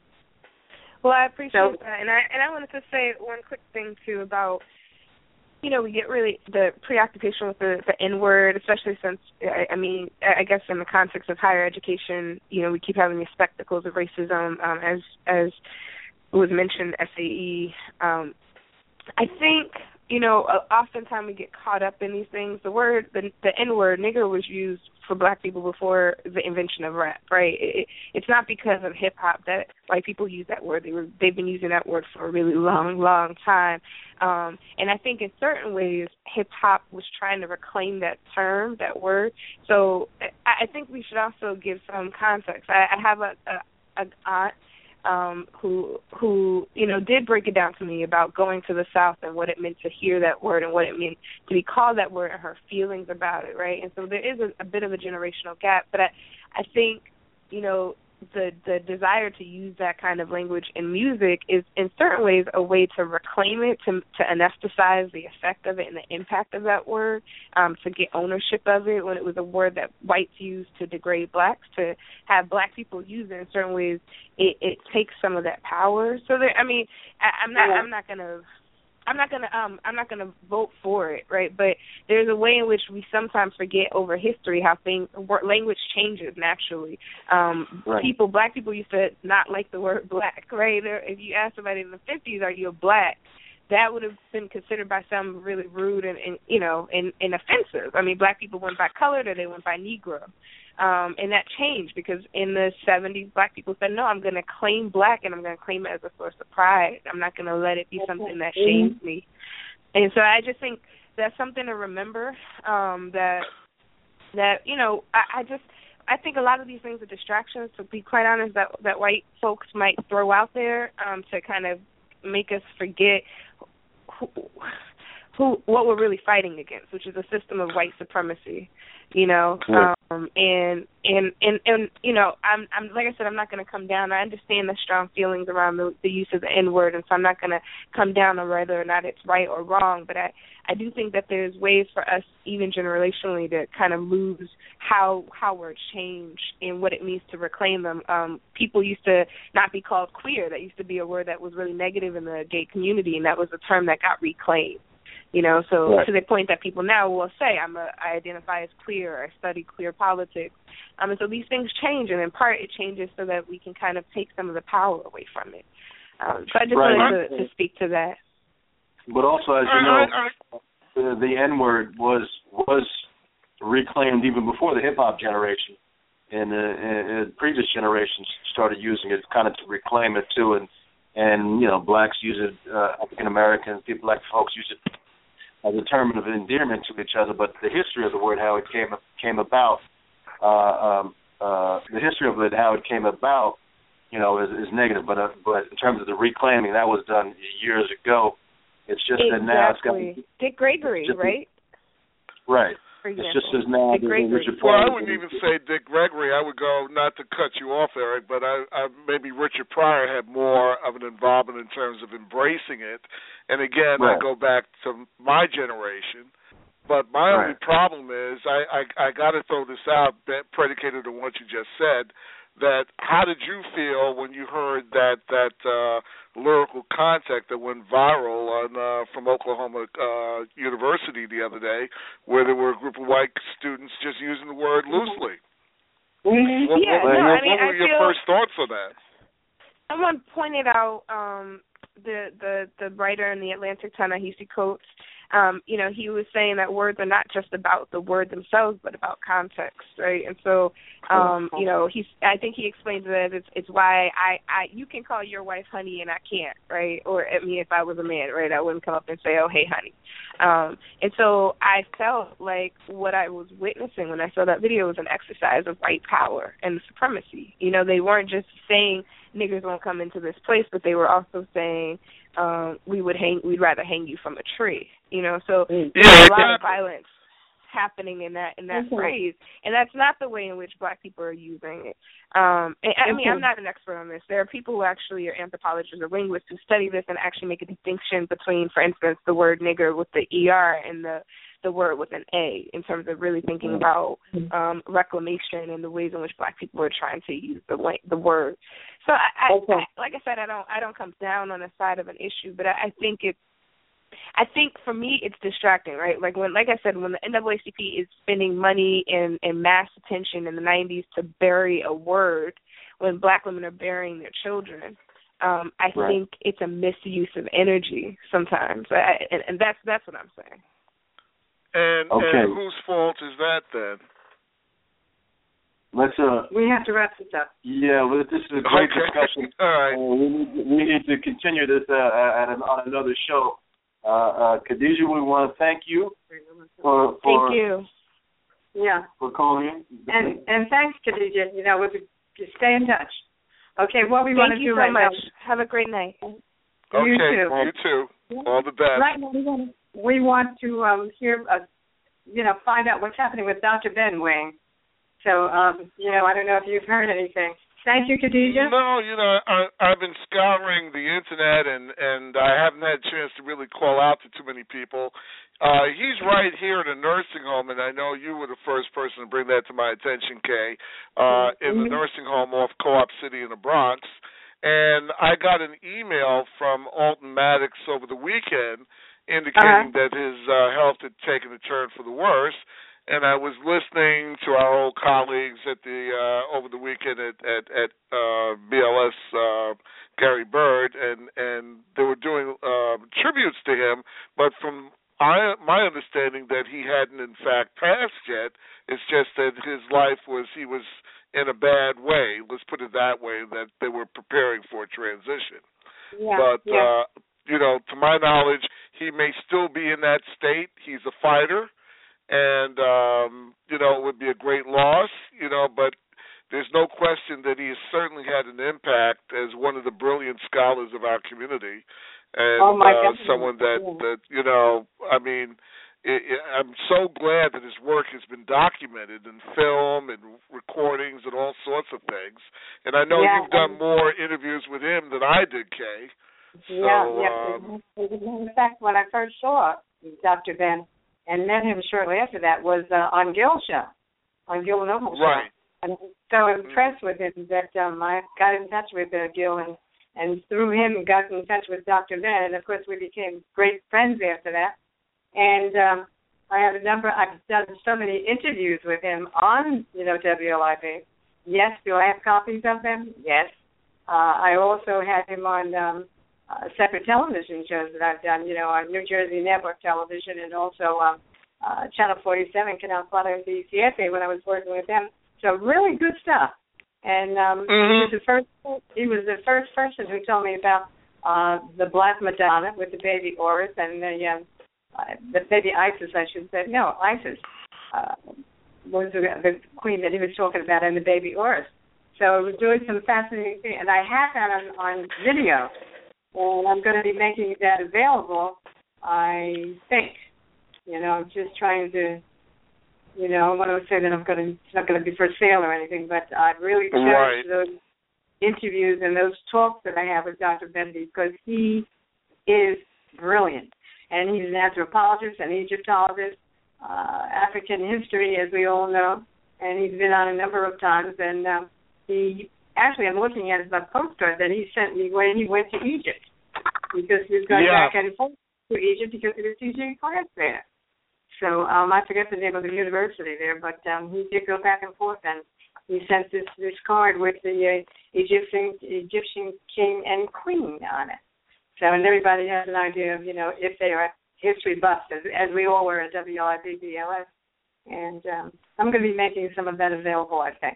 Well, I appreciate so, that, and I and I wanted to say one quick thing too about, you know, we get really the preoccupation with the, the N-word, especially since I, I mean, I guess in the context of higher education, you know, we keep having these spectacles of racism, um, as as was mentioned, S A E. Um, I think, you know, oftentimes we get caught up in these things. The word, the, the N-word, nigger, was used for black people before the invention of rap, right? It, it's not because of hip-hop that white people use that word. They were, they've been using that word for a really long, long time. Um, and I think in certain ways, hip-hop was trying to reclaim that term, that word. So I, I think we should also give some context. I, I have a, a, a aunt Um, who, who, you know, did break it down to me about going to the South and what it meant to hear that word and what it meant to be called that word and her feelings about it, right? And so there is a, a bit of a generational gap, but I, I think, you know, the the desire to use that kind of language in music is in certain ways a way to reclaim it, to to anesthetize the effect of it and the impact of that word, um, to get ownership of it when it was a word that whites used to degrade blacks. To have black people use it in certain ways, it, it takes some of that power. So there, I mean, I, I'm not I'm not gonna. I'm not gonna um I'm not gonna vote for it, right? But there's a way in which we sometimes forget over history how things language changes naturally. Um, right. People, black people used to not like the word black, right? If you ask somebody in the fifties, "Are you a black?" that would have been considered by some really rude and, and you know and, and offensive. I mean, black people went by colored or they went by Negro. Um, and that changed because in the seventies, black people said, no, I'm going to claim black and I'm going to claim it as a source of pride. I'm not going to let it be something that shames me. And so I just think that's something to remember, um, that, that you know, I, I just, I think a lot of these things are distractions, to be quite honest, that, that white folks might throw out there um, to kind of make us forget who, who what we're really fighting against, which is a system of white supremacy. You know, um, and, and and and you know, I'm I'm like I said, I'm not going to come down. I understand the strong feelings around the, the use of the N word, and so I'm not going to come down on whether or not it's right or wrong. But I, I do think that there's ways for us, even generationally, to kind of lose how how words change and what it means to reclaim them. Um, people used to not be called queer. That used to be a word that was really negative in the gay community, and that was a term that got reclaimed. You know, so right. to the point that people now will say, I'm a, I identify as queer, or I study queer politics. Um, and so these things change, and in part it changes so that we can kind of take some of the power away from it. Um, so I just right. wanted to, to speak to that. But also, as you know, the, the N-word was was reclaimed even before the hip-hop generation. And, uh, and previous generations started using it kind of to reclaim it, too. And, and you know, blacks use it, uh, African-Americans, people, black folks use it as a term of endearment to each other, but the history of the word, how it came came about, uh, um, uh, the history of it, how it came about, you know, is, is negative. But uh, but in terms of the reclaiming, that was done years ago. It's just exactly. that now it's got Dick Gregory, just, right? Right. For it's just as now. Dick Gregory. Well, I wouldn't even say Dick Gregory. I would go, not to cut you off, Eric, but I, I maybe Richard Pryor had more of an involvement in terms of embracing it. And again, right. I go back to my generation. But my right. only problem is I, I, I got to throw this out, predicated on what you just said. That how did you feel when you heard that that uh, lyrical content that went viral on uh, from Oklahoma uh, University the other day, where there were a group of white students just using the word loosely? Mm-hmm. What, yeah, what, no, what, I mean, what were I your feel first thoughts on that? Someone pointed out um, the the the writer in the Atlantic, Ta-Nehisi Coates. Um, you know, he was saying that words are not just about the word themselves, but about context, right? And so, um, you know, he's. I think he explains that it's it's why I, I you can call your wife honey and I can't, right? Or I mean, if I was a man, right, I wouldn't come up and say, oh, hey, honey. Um, and so I felt like what I was witnessing when I saw that video was an exercise of white power and supremacy. You know, they weren't just saying niggers won't come into this place, but they were also saying um, we would hang, we'd rather hang you from a tree. You know, so yeah, there's a lot of violence happening in that in that mm-hmm. phrase, and that's not the way in which black people are using it. Um, and, I mean, mm-hmm. I'm not an expert on this. There are people who actually are anthropologists or linguists who study this and actually make a distinction between, for instance, the word nigger with the E R and the the word with an A, in terms of really thinking about um, reclamation and the ways in which black people are trying to use the the word. So, I, okay. I, like I said, I don't I don't come down on the side of an issue, but I, I think it's I think for me it's distracting, right? Like when, like I said, when the N double A C P is spending money and, and mass attention in the nineties to bury a word, when black women are burying their children, um, I right. think it's a misuse of energy sometimes, I, and, and that's that's what I'm saying. And, okay. and whose fault is that then? Let's. Uh, we have to wrap this up. Yeah, well, this is a great okay. discussion. All right. Uh, we, need, we need to continue this uh, at an, on another show. Uh, uh, Khadijah, we want to thank you for, for thank you. Yeah. For calling in. And and thanks, Khadijah. You know, we'll stay in touch. Okay, what we thank want to you do so right much. now. Have a great night. You okay, too. You too. All the best. Right now, we want to, we want to um, hear, uh, you know, find out what's happening with Doctor Ben Wing. So, um, you know, I don't know if you've heard anything. Thank you, Khadija. No, you know, I, I've been scouring the internet, and and I haven't had a chance to really call out to too many people. Uh, he's right here in a nursing home, and I know you were the first person to bring that to my attention, Kay, uh, in the nursing home off Co-op City in the Bronx. And I got an email from Alton Maddox over the weekend indicating uh-huh. that his uh, health had taken a turn for the worse. And I was listening to our old colleagues at the uh, over the weekend at at, at uh, B L S, uh, Gary Bird, and, and they were doing uh, tributes to him. But from I, my understanding, that he hadn't in fact passed yet. It's just that his life was he was in a bad way. Let's put it that way. That they were preparing for a transition. Yeah, but yeah. Uh, you know, to my knowledge, he may still be in that state. He's a fighter. And, um, you know, it would be a great loss, you know, but there's no question that he has certainly had an impact as one of the brilliant scholars of our community. And oh my uh, God. someone that, yeah. that, you know, I mean, it, it, I'm so glad that his work has been documented in film and recordings and all sorts of things. And I know yeah, you've done more interviews with him than I did, Kay. So, yeah, yeah. Um, in fact, when I first saw Doctor Ben, and met him shortly after that, was uh, on Gil's show, on Gil Noble's show. Right. I'm so impressed with him that um, I got in touch with uh, Gil, and, and through him got in touch with Doctor Ben, and of course we became great friends after that. And um, I have a number, I've done so many interviews with him on, you know, W L I B. Yes, do I have copies of them? Yes. Uh, I also had him on um, Uh, separate television shows that I've done, you know, on New Jersey Network Television and also um, uh, Channel forty-seven, Canal Cuatro D siete when I was working with them. So really good stuff. And um, mm-hmm. he was the first. He was the first person who told me about uh, the Black Madonna with the baby Oris and the um, uh, the baby Isis, I should say. No, Isis uh, was the, the queen that he was talking about, and the baby Oris. So it was doing some fascinating things, and I have that on, on video. And I'm going to be making that available, I think. You know, I'm just trying to, you know, I want to say that I'm going to, it's not going to be for sale or anything, but I really cherish right. those interviews and those talks that I have with Doctor Benedy because he is brilliant. And he's an anthropologist, an Egyptologist, uh, African history, as we all know, and he's been on a number of times. And um, he Actually, I'm looking at his postcard that he sent me when he went to Egypt, because he was going yeah. back and forth to Egypt because he was teaching class there. So um, I forget the name of the university there, but um, he did go back and forth, and he sent this, this card with the uh, Egyptian Egyptian king and queen on it. So, and everybody has an idea of, you know, if they are history buffs, as, as we all were at W L I B B L S. And um, I'm going to be making some of that available, I think.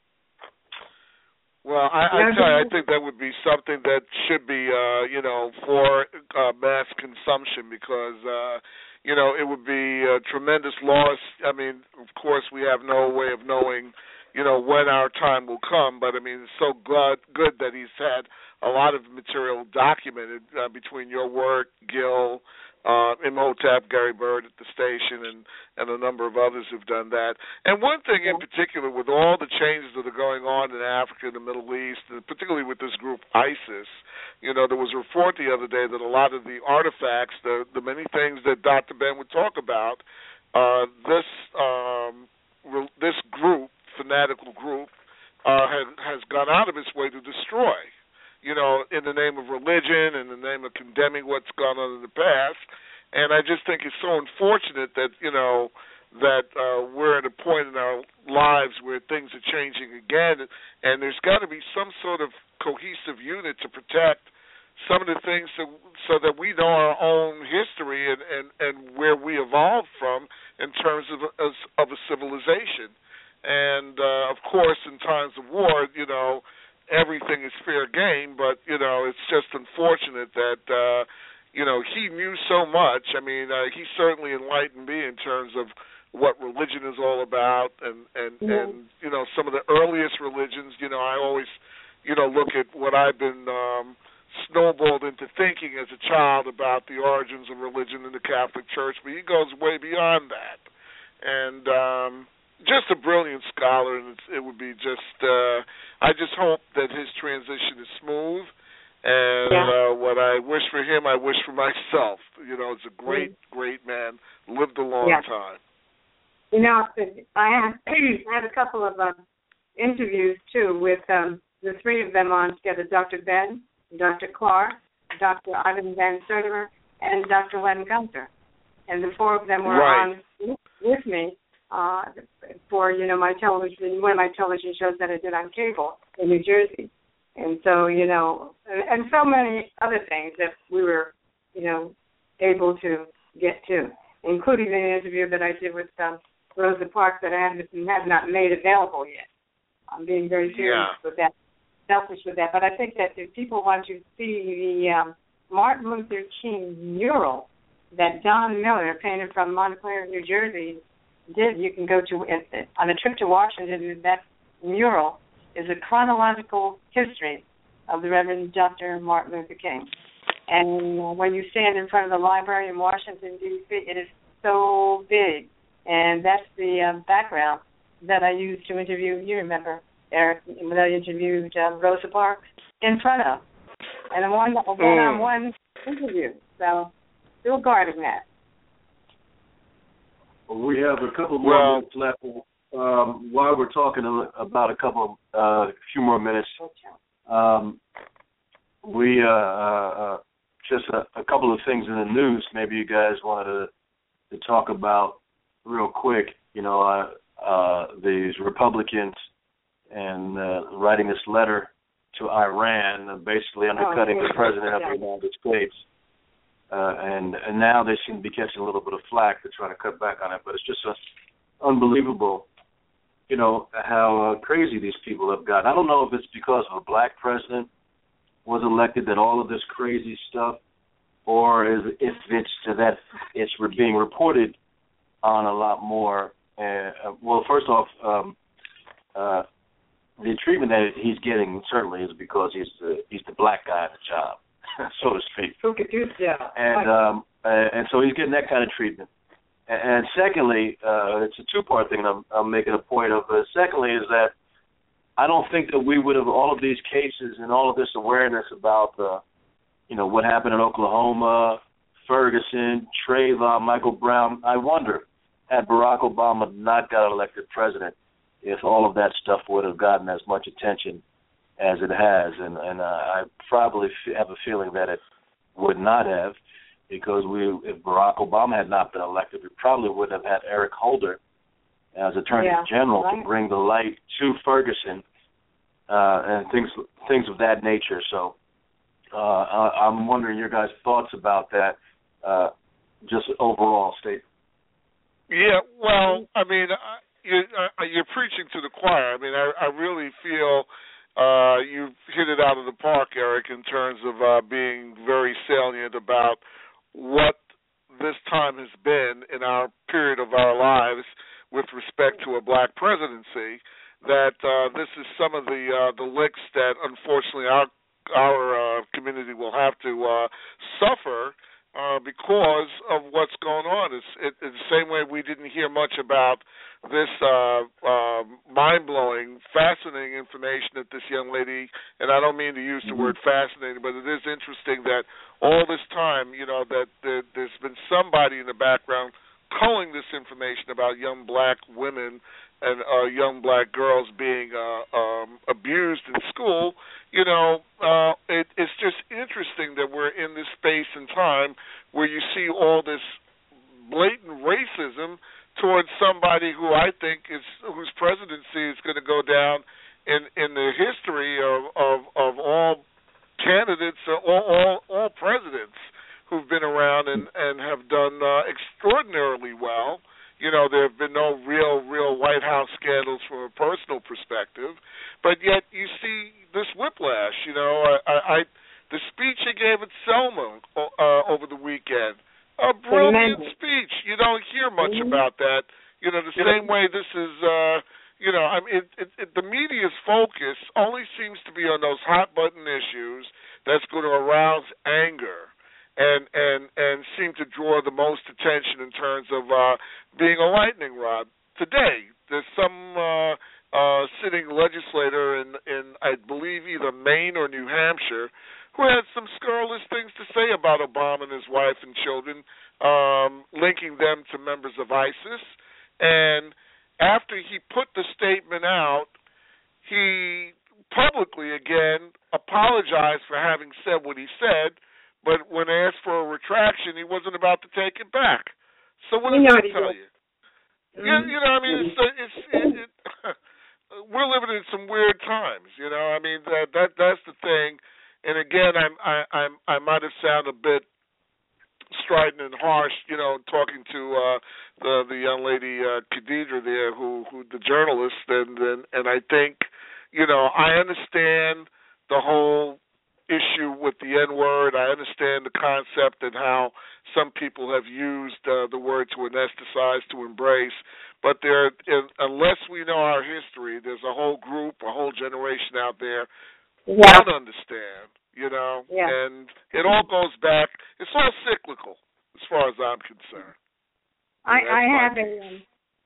Well, I, I tell you, I think that would be something that should be, uh, you know, for uh, mass consumption because, uh, you know, it would be a tremendous loss. I mean, of course, we have no way of knowing, you know, when our time will come, but, I mean, it's so good, good that he's had a lot of material documented uh, between your work, Gil, uh, Imhotep, Gary Bird at the station, and, and a number of others who've done that. And one thing in particular, with all the changes that are going on in Africa and the Middle East, and particularly with this group ISIS, you know, there was a report the other day that a lot of the artifacts, the, the many things that Doctor Ben would talk about, uh, this um, re- this group, fanatical group, uh, has, has gone out of its way to destroy. You know, in the name of religion, in the name of condemning what's gone on in the past. And I just think it's so unfortunate that, you know, that uh, we're at a point in our lives where things are changing again, and there's got to be some sort of cohesive unit to protect some of the things so, so that we know our own history and, and, and where we evolved from in terms of, of a civilization. And, uh, of course, in times of war, you know, everything is fair game, but, you know, it's just unfortunate that, uh, you know, he knew so much. I mean, uh, he certainly enlightened me in terms of what religion is all about and, and, mm-hmm. and, you know, some of the earliest religions. You know, I always, you know, look at what I've been um, snowballed into thinking as a child about the origins of religion in the Catholic Church, but he goes way beyond that. And, um, just a brilliant scholar, and it's, it would be just. Uh, I just hope that his transition is smooth. And yeah. uh, what I wish for him, I wish for myself. You know, it's a great, mm-hmm. great man. Lived a long yeah. time. You know, I had, I had a couple of uh, interviews, too, with um, the three of them on together, Doctor Ben, Doctor Clark, Doctor Ivan Van Sertimer, and Doctor Len Gunther. And the four of them were right. on with me uh, for, you know, my television, one of my television shows that I did on cable in New Jersey. And so, you know, and, and so many other things that we were, you know, able to get to, including an interview that I did with um, Rosa Parks that I have, have not made available yet. I'm being very serious yeah. with that, selfish with that. But I think that if people want to see the um, Martin Luther King mural that Don Miller, painted from Montclair, New Jersey, did, you can go to, on a trip to Washington, that mural is a chronological history of the Reverend Doctor Martin Luther King. And uh, when you stand in front of the library in Washington, D C, it is so big. And that's the uh, background that I used to interview, you remember, Eric, when I interviewed uh, Rosa Parks in front of. And a one, a one-on-one interview. So, still guarding that. Well, we have a couple more well, minutes left. Um, while we're talking about a couple, a uh, few more minutes, um, we uh, uh, just a, a couple of things in the news. Maybe you guys wanted to, to talk about real quick. You know, uh, uh, these Republicans and uh, writing this letter to Iran, uh, basically undercutting oh, the president of the United States, uh, and and now they seem to be catching a little bit of flack to try to cut back on it. But it's just a, unbelievable. You know, how uh, crazy these people have gotten. I don't know if it's because of a black president was elected that all of this crazy stuff, or is, if it's that it's being reported on a lot more. Uh, well, first off, um, uh, the treatment that he's getting certainly is because he's the, he's the black guy at the job, so to speak. Who could do that? And, um, uh, and so he's getting that kind of treatment. And secondly, uh, it's a two-part thing I'm, I'm making a point of. Uh, secondly is that I don't think that we would have, all of these cases and all of this awareness about, uh, you know, what happened in Oklahoma, Ferguson, Trayvon, Michael Brown, I wonder, had Barack Obama not got elected president, if all of that stuff would have gotten as much attention as it has. And, and uh, I probably f- have a feeling that it would not have. Because we, if Barack Obama had not been elected, we probably would have had Eric Holder as Attorney yeah, General right. to bring the light to Ferguson uh, and things things of that nature. So uh, I, I'm wondering your guys' thoughts about that, uh, just overall state. Yeah, well, I mean, you're, you're preaching to the choir. I mean, I, I really feel uh, you've hit it out of the park, Eric, in terms of uh, being very salient about what this time has been in our period of our lives with respect to a black presidency, that uh, this is some of the uh, the licks that unfortunately our our uh, community will have to uh, suffer uh, because of what's going on. It's, it, it's the same way we didn't hear much about this uh, uh, mind-blowing, fascinating information that this young lady, and I don't mean to use the word fascinating, but it is interesting that all this time, you know, that there, there's been somebody in the background culling this information about young black women and uh, young black girls being uh, um, abused in school. You know, uh, it, it's just interesting that we're in this space and time where you see all this blatant racism towards somebody who I think is whose presidency is going to go down in in the history of of, of all candidates, uh, all, all all presidents who've been around and and have done uh, extraordinarily well. You know, there have been no real real White House scandals from a personal perspective, but yet you see this whiplash. You know, I, I, I the speech he gave at Selma uh, over the weekend. A brilliant Tremendous. speech. You don't hear much mm-hmm. about that. You know, the yeah. same way this is, uh, you know, I mean, it, it, it, the media's focus only seems to be on those hot-button issues that's going to arouse anger and, and, and seem to draw the most attention in terms of uh, being a lightning rod. today. There's some uh, uh, sitting legislator in, in, I believe, either Maine or New Hampshire, who had some scurrilous things to say about Obama and his wife and children, um, linking them to members of ISIS. And after he put the statement out, he publicly, again, apologized for having said what he said, but when asked for a retraction, he wasn't about to take it back. So what does that tell you? Mm-hmm. You, you know, I mean, it's, it's it, it, we're living in some weird times. You know, I mean, that that that's the thing. And again, I'm I I'm I might have sounded a bit strident and harsh, you know, talking to uh, the the young lady uh, Khadija there, who who the journalist, and and and I think, you know, I understand the whole issue with the N-word. I understand the concept and how some people have used uh, the word to anesthetize, to embrace. But there, in, unless we know our history, there's a whole group, a whole generation out there who yeah. don't understand, you know. Yeah. And it all goes back. It's all cyclical, as far as I'm concerned. I, You know, I have a, um,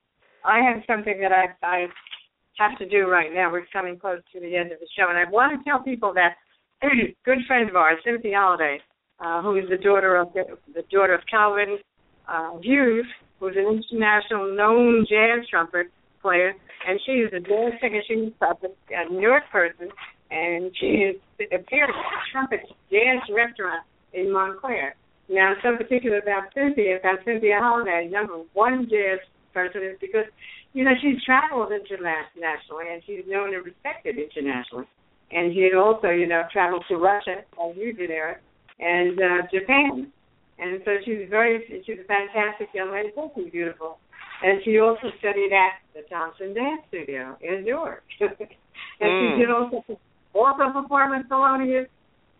I have something that I I have to do right now. We're coming close to the end of the show, and I want to tell people that good friend of ours, Cynthia Holliday, uh, who is the daughter of the, the daughter of Calvin uh, Hughes, who's an international known jazz trumpet player, and she is a jazz singer. She's a New York person, and she is appeared at a trumpet jazz restaurant in Montclair. Now, something particular about Cynthia, about Cynthia Holliday, number one jazz person, is because, you know, she's traveled internationally, and she's known and respected internationally. And she also, you know, traveled to Russia, as you did, Eric, and uh, Japan. And so she was very, she was a fantastic young lady, very beautiful. And she also studied at the Thompson Dance Studio in New York. and mm. she did also, also perform in Thelonious,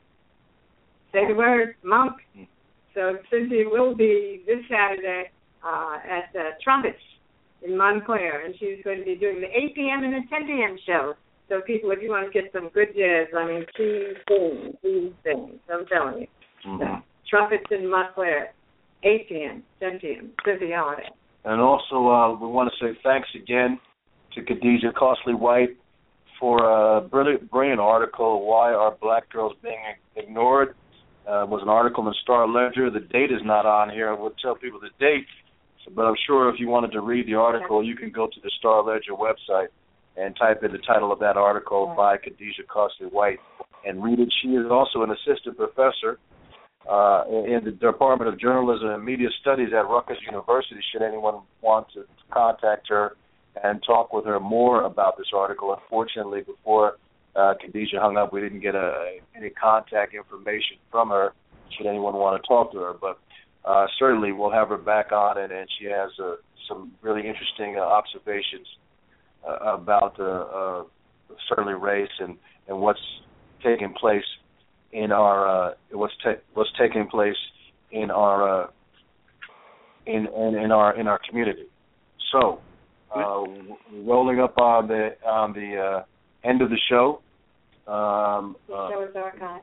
say the word, Monk. So Cynthia will be this Saturday uh, at the Trumpets in Montclair, and she's going to be doing the eight p.m. and the ten p.m. shows. So people, if you want to get some good jazz, I mean, she sings, she sings, I'm telling you. Mm-hmm. So, Trumpets in Montclair, eight p.m., ten p.m., Cynthia Holliday. And also, uh, we want to say thanks again to Khadija Costley White for a brilliant, brilliant article, Why Are Black Girls Being Ignored? Uh, it was an article in Star Ledger. The date is not on here. I will tell people the date, but I'm sure if you wanted to read the article, you can go to the Star Ledger website and type in the title of that article by Khadija Costley White and read it. She is also an assistant professor uh, in the Department of Journalism and Media Studies at Rutgers University, should anyone want to contact her and talk with her more about this article. Unfortunately, before uh, Khadija hung up, we didn't get a, any contact information from her, should anyone want to talk to her. But uh, certainly we'll have her back on, and, and she has uh, some really interesting uh, observations Uh, about uh, uh, certainly race and, and what's taking place in our uh, what's ta- what's taking place in our uh, in, in in our in our community. So, uh, rolling up on the on the uh, end of the show. Um, the show is archived.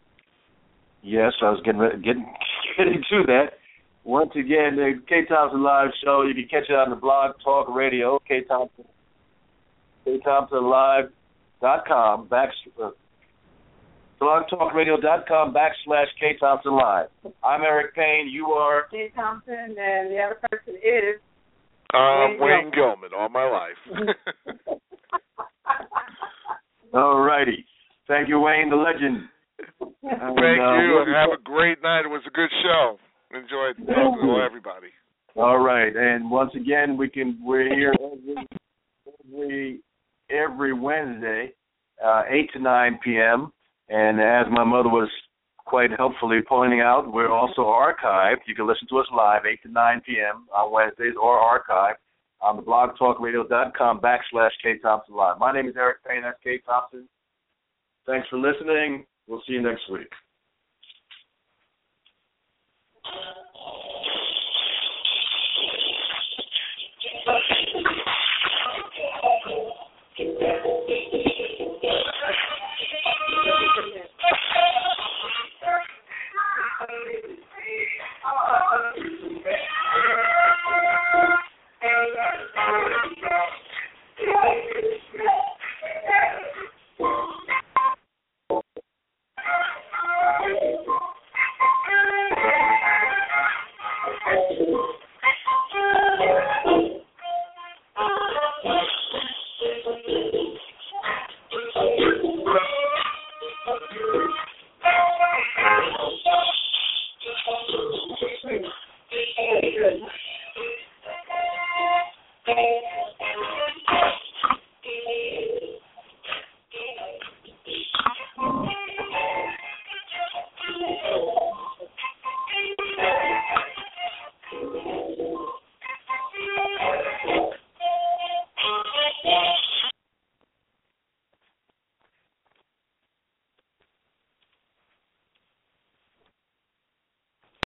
Yes, I was getting ready, getting getting to that. Once again, the K Thompson Live Show. You can catch it on the Blog Talk Radio. K Thompson. K Thompson Live dot com back uh, blog talk radio dot com backslash K Thompson Live. I'm Eric Payne. You are K Thompson, and the other person is um, Wayne, Wayne Gilman. All my life. All righty. Thank you, Wayne, the legend. And, Thank uh, you, and have a great night. It was a good show. Enjoyed talking to everybody. All right, and once again, we can we're here every every. every Wednesday, uh, eight to nine p.m. And as my mother was quite helpfully pointing out, we're also archived. You can listen to us live, eight to nine p.m. on Wednesdays, or archived on the blog talk radio dot com backslash K Thompson Live. My name is Eric Payne. That's K Thompson. Thanks for listening. We'll see you next week. Oh,